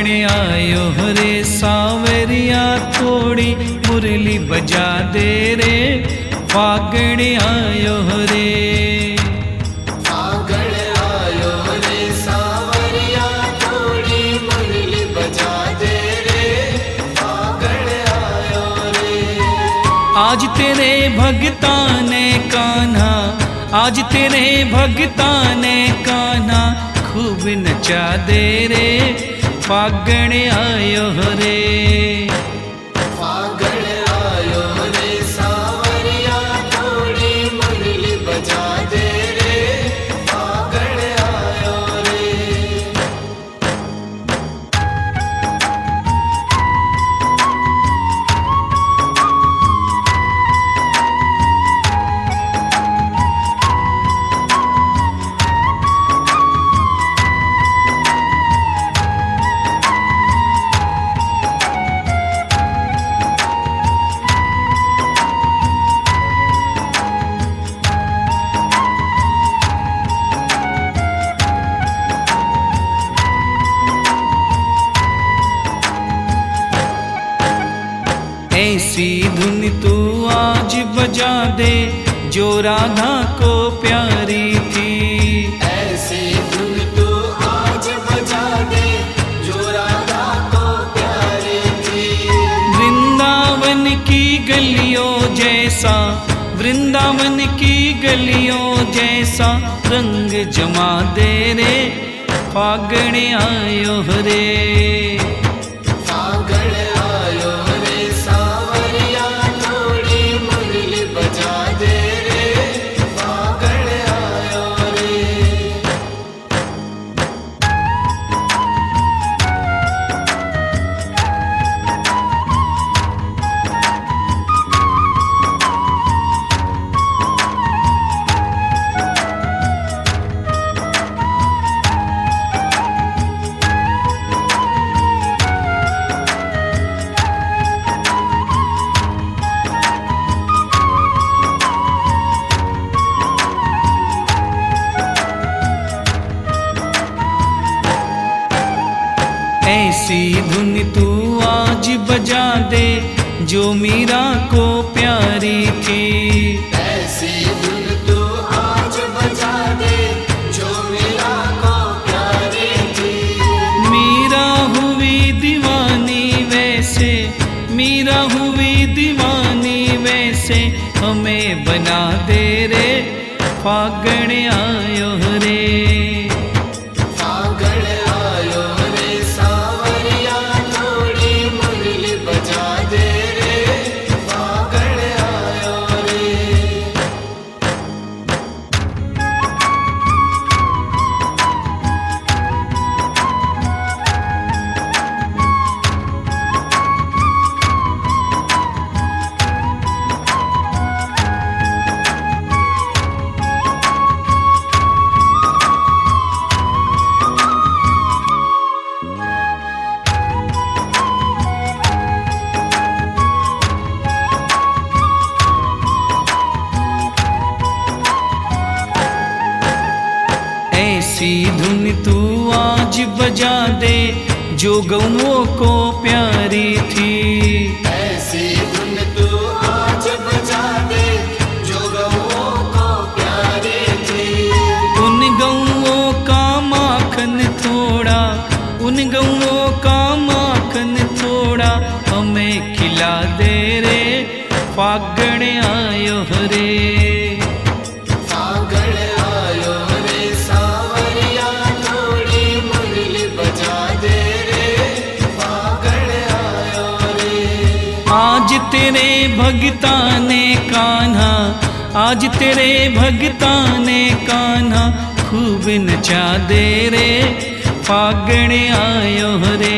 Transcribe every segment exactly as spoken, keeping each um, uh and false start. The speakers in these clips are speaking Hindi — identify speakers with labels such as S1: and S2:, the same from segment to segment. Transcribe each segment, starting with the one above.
S1: आयो रे सावरिया थोड़ी मुरली बजा दे रे, फागण आयो रे।
S2: फागण आयो रे सावरिया थोड़ी मुरली बजा दे रे, फागण आयो रे।
S1: आज तेरे भगता ने कान्हा, आज तेरे भगता ने कान्हा खूब नचा दे रे, फागण आयो रे।
S2: फागण आयो रे सावरिया थोड़ी मुरली बजा दे रे, फागण आयो रे।
S1: ऐसी धुन तू आज बजा दे जो राधा को प्यारी थी।
S2: ऐसी धुन तू आज बजा दे जो राधा को प्यारी थी।
S1: वृंदावन की गलियों जैसा, वृंदावन की गलियों जैसा रंग जमा दे रे, फागण आयो रे।
S2: फागण आयो रे सावरिया थोड़ी मुरली बजा दे रे, फागण आयो रे।
S1: ऐसी धुन तू आज बजा दे जो मीरा को प्यारी थी।
S2: ऐसी धुन तू आज बजा दे जो मीरा को प्यारी थी।
S1: मीरा हुई दीवानी वैसे, मीरा हुई दीवानी वैसे हमें बना दे रे, फागण आयो रे।
S2: फागण आयो रे सावरिया थोड़ी मुरली बजा दे रे, फागण आयो रे।
S1: ऐसी धुन तू आज बजा दे जो गौओं को प्यारी थी।
S2: ऐसी धुन तू आज बजा दे जो गौओं को प्यारी थी।
S1: उन गौओं का माखन थोड़ा, उन गौओं का माखन थोड़ा हमें खिला दे रे, फागण आयो रे।
S2: फागण आयो रे सावरिया थोड़ी मुरली बजा दे रे, फागण आयो रे।
S1: आज तेरे भगता ने कान्हा, आज तेरे भगता ने कान्हा खूब नचा दे रे, फागण आयो रे।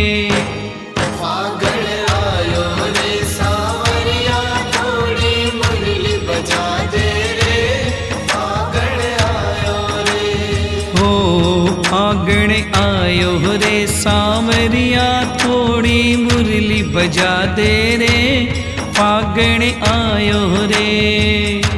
S2: फागण आयो रे सावरिया थोड़ी मुरली बजा दे रे, फागण आयो रे।
S1: हो फागण आयो रे सावरिया थोड़ी मुरली बजा दे रे, फागण आयो रे।